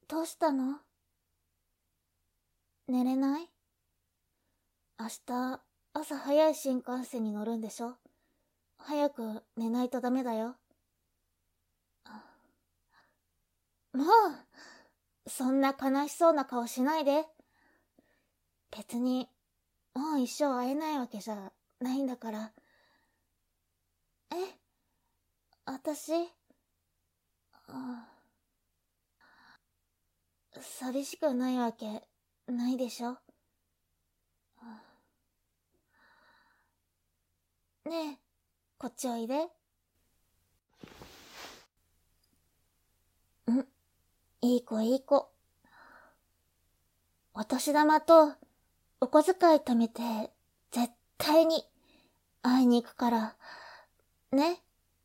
どうしたの？寝れない？明日、朝早い新幹線に乗るんでしょ？早く寝ないとダメだよ。もう、そんな悲しそうな顔しないで。別に、もう一生会えないわけじゃないんだから。え？私、寂しくないわけないでしょ？ねえ、こっちおいで。いい子いい子。お年玉とお小遣い貯めて絶対に会いに行くから、ね。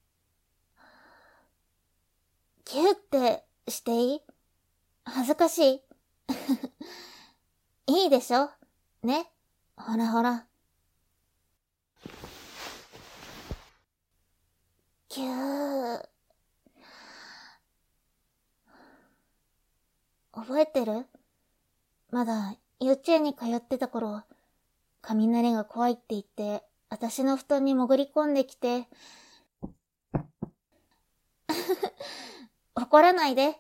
キューってしていい？恥ずかしい？いいでしょ？ね。ほらほら。キュー。覚えてる？まだ幼稚園に通ってた頃、雷が怖いって言って、私の布団に潜り込んできて、怒らないで。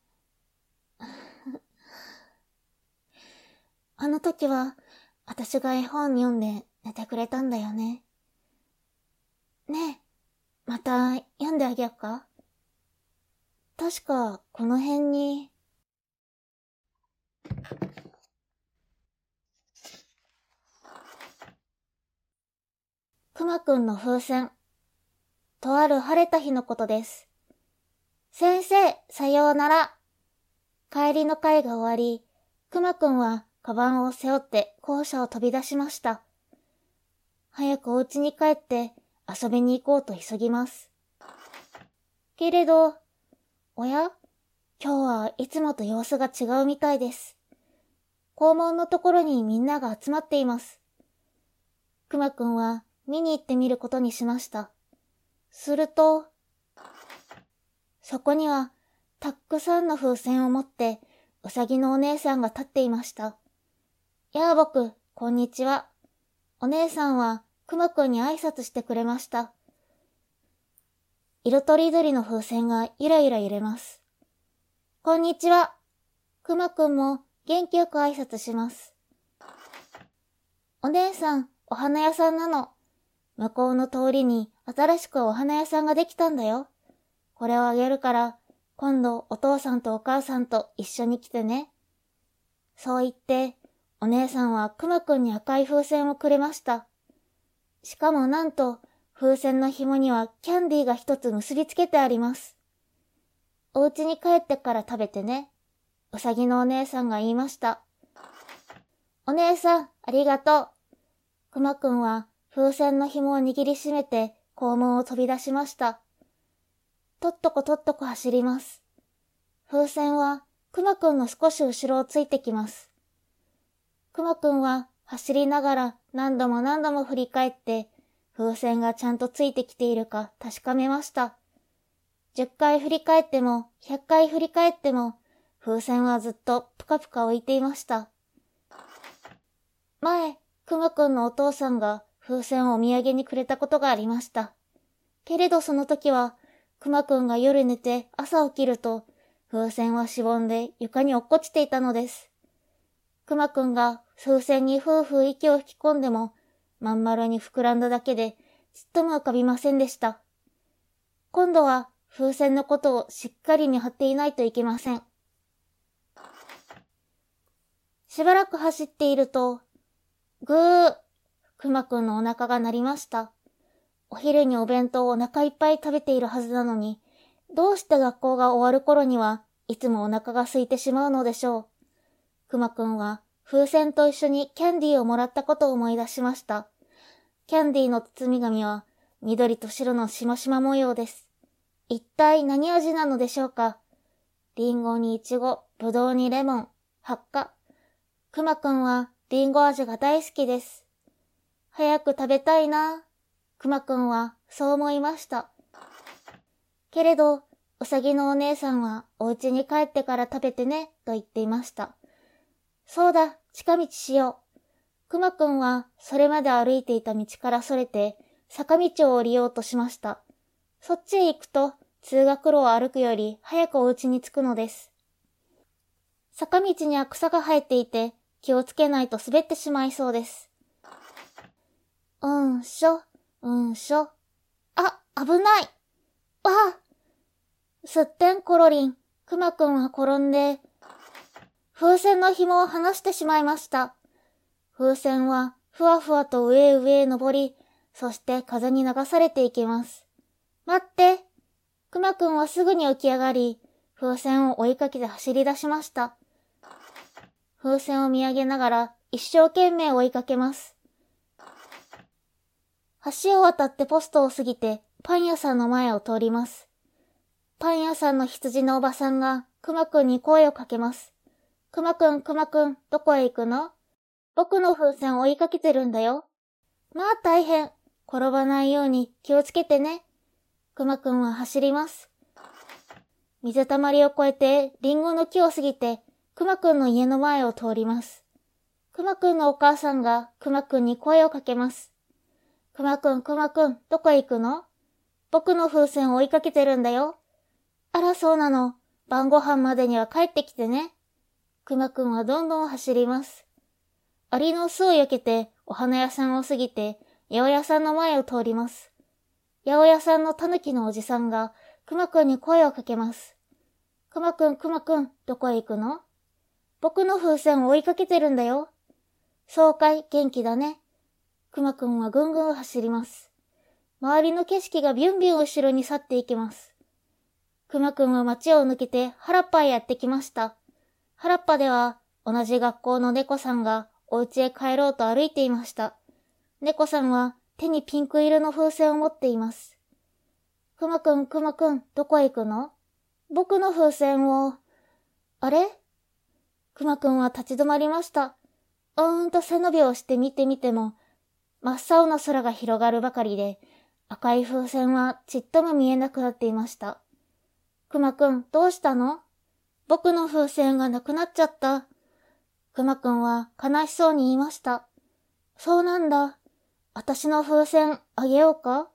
あの時は、私が絵本読んで寝てくれたんだよね。ねえ、また読んであげようか？確か、この辺に、くまくんの風船。とある晴れた日のことです。先生、さようなら。帰りの会が終わり、くまくんはカバンを背負って校舎を飛び出しました。早くお家に帰って遊びに行こうと急ぎます。けれど、おや？今日はいつもと様子が違うみたいです。校門のところにみんなが集まっています。くまくんは見に行ってみることにしました。すると、そこにはたくさんの風船を持ってうさぎのお姉さんが立っていました。やあぼく、こんにちは。お姉さんはくまくんに挨拶してくれました。色とりどりの風船がゆらゆら揺れます。こんにちは。くまくんも元気よく挨拶します。お姉さん、お花屋さんなの。向こうの通りに新しくお花屋さんができたんだよ。これをあげるから、今度お父さんとお母さんと一緒に来てね。そう言って、お姉さんはくまくんに赤い風船をくれました。しかもなんと、風船の紐にはキャンディーが一つ結びつけてあります。お家に帰ってから食べてね。うさぎのお姉さんが言いました。お姉さん、ありがとう。くまくんは風船の紐を握りしめて校門を飛び出しました。とっとことっとこ走ります。風船はくまくんの少し後ろをついてきます。くまくんは走りながら何度も何度も振り返って風船がちゃんとついてきているか確かめました。10回振り返っても100回振り返っても風船はずっとぷかぷか浮いていました。前、くまくんのお父さんが風船をお土産にくれたことがありました。けれどその時は、くまくんが夜寝て朝起きると、風船はしぼんで床に落っこちていたのです。くまくんが風船にふうふう息を吹き込んでも、まん丸に膨らんだだけで、ちっとも浮かびませんでした。今度は風船のことをしっかり見張っていないといけません。しばらく走っていると、ぐー、くまくんのお腹が鳴りました。お昼にお弁当をお腹いっぱい食べているはずなのに、どうして学校が終わる頃にはいつもお腹が空いてしまうのでしょう。くまくんは風船と一緒にキャンディーをもらったことを思い出しました。キャンディーの包み紙は緑と白のしましま模様です。一体何味なのでしょうか？リンゴにイチゴ、ぶどうにレモン、ハッカ。くまくんはリンゴ味が大好きです。早く食べたいな。くまくんはそう思いました。けれど、ううさぎのお姉さんはお家に帰ってから食べてね、と言っていました。そうだ、近道しよう。くまくんはそれまで歩いていた道からそれて、坂道を降りようとしました。そっちへ行くと、通学路を歩くより早くお家に着くのです。坂道には草が生えていて、気をつけないと滑ってしまいそうです。うんしょ。あ、危ない。わあ。すってんころりん、くまくんは転んで、風船の紐を離してしまいました。風船はふわふわと上へ登り、そして風に流されていきます。待って。くまくんはすぐに起き上がり、風船を追いかけて走り出しました。風船を見上げながら一生懸命追いかけます。橋を渡ってポストを過ぎてパン屋さんの前を通ります。パン屋さんの羊のおばさんがくまくんに声をかけます。くまくん、どこへ行くの？僕の風船を追いかけてるんだよ。まあ大変。転ばないように気をつけてね。くまくんは走ります。水たまりを越えてリンゴの木を過ぎてくまくんの家の前を通ります。くまくんのお母さんがくまくんに声をかけます。くまくん、どこへ行くの？僕の風船を追いかけてるんだよ。あらそうなの。晩ご飯までには帰ってきてね。くまくんはどんどん走ります。アリの巣を避けてお花屋さんを過ぎて八百屋さんの前を通ります。八百屋さんのたぬきのおじさんがくまくんに声をかけます。くまくん、どこへ行くの？僕の風船を追いかけてるんだよ。そうかい、元気だね。くまくんはぐんぐん走ります。周りの景色がビュンビュン後ろに去っていきます。くまくんは街を抜けて原っぱへやってきました。原っぱでは同じ学校の猫さんがお家へ帰ろうと歩いていました。猫さんは手にピンク色の風船を持っています。くまくん、どこへ行くの？僕の風船を。あれ？くまくんは立ち止まりました。背伸びをして見てみても、真っ青な空が広がるばかりで、赤い風船はちっとも見えなくなっていました。くまくん、どうしたの？僕の風船がなくなっちゃった。くまくんは悲しそうに言いました。そうなんだ。私の風船あげようか？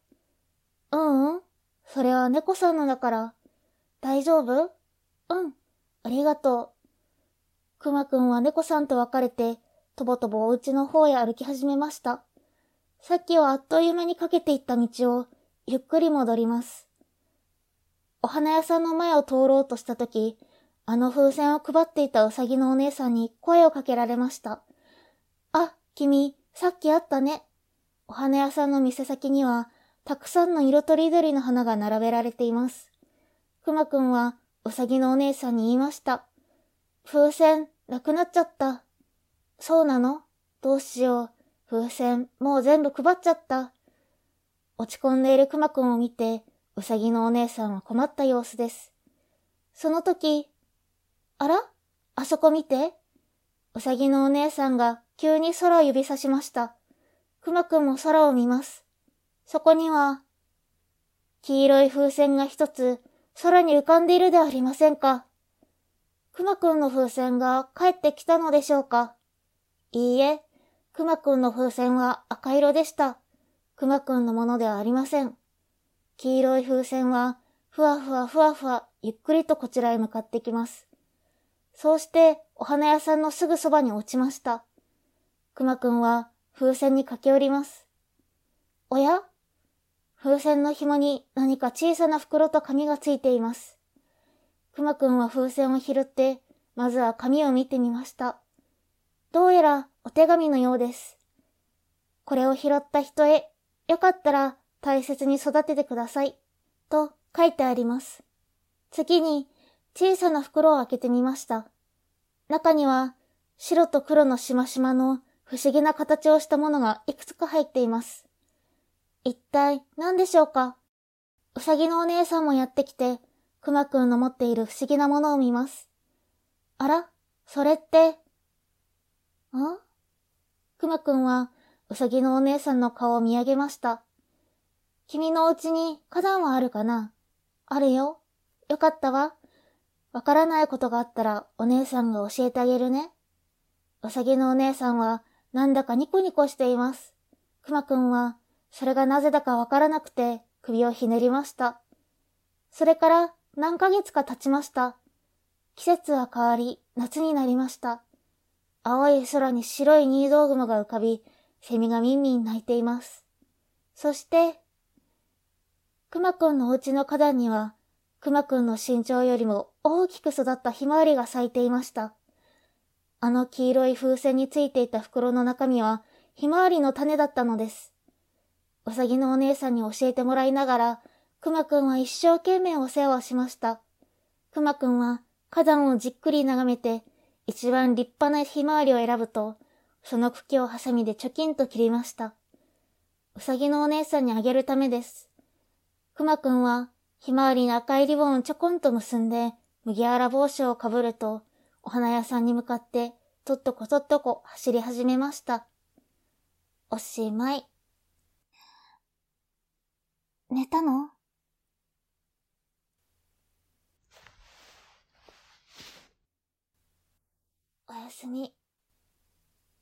それは猫さんのだから。大丈夫？ありがとう。くまくんは猫さんと別れて、とぼとぼお家の方へ歩き始めました。さっきはあっという間にかけていった道を、ゆっくり戻ります。お花屋さんの前を通ろうとしたとき、あの風船を配っていたうさぎのお姉さんに声をかけられました。あ、君、さっき会ったね。お花屋さんの店先には、たくさんの色とりどりの花が並べられています。くまくんは、うさぎのお姉さんに言いました。風船、なくなっちゃった。そうなの？どうしよう。風船、もう全部配っちゃった。落ち込んでいるくまくんを見て、うさぎのお姉さんは困った様子です。その時、あら？あそこ見て。うさぎのお姉さんが急に空を指さしました。くまくんも空を見ます。そこには、黄色い風船が一つ空に浮かんでいるではありませんか。くまくんの風船が帰ってきたのでしょうか。いいえ、くまくんの風船は赤色でした。くまくんのものではありません。黄色い風船はふわふわゆっくりとこちらへ向かってきます。そうしてお花屋さんのすぐそばに落ちました。くまくんは風船に駆け寄ります。おや？風船の紐に何か小さな袋と紙がついています。くまくんは風船を拾って、まずは紙を見てみました。どうやらお手紙のようです。これを拾った人へ、よかったら大切に育ててください。と書いてあります。次に小さな袋を開けてみました。中には白と黒のしましまの不思議な形をしたものがいくつか入っています。一体何でしょうか？うさぎのお姉さんもやってきて、くまくんの持っている不思議なものを見ます。あら？それって、くまくんはうさぎのお姉さんの顔を見上げました。君のお家に花壇はあるかな？あるよ。 よかったわ。わからないことがあったらお姉さんが教えてあげるね。うさぎのお姉さんはなんだかニコニコしています。くまくんはそれがなぜだかわからなくて首をひねりました。それから何ヶ月か経ちました。季節は変わり夏になりました。青い空に白い入道雲が浮かび、セミがみんみん鳴いています。そして、くまくんのお家の花壇には、くまくんの身長よりも大きく育ったひまわりが咲いていました。あの黄色い風船についていた袋の中身は、ひまわりの種だったのです。うさぎのお姉さんに教えてもらいながら、くまくんは一生懸命お世話をしました。くまくんは花壇をじっくり眺めて、一番立派なひまわりを選ぶと、その茎をハサミでチョキンと切りました。うさぎのお姉さんにあげるためです。くまくんは、ひまわりの赤いリボンをちょこんと結んで、麦わら帽子をかぶると、お花屋さんに向かって、とっとことっとこ走り始めました。おしまい。寝たの？おやすみ。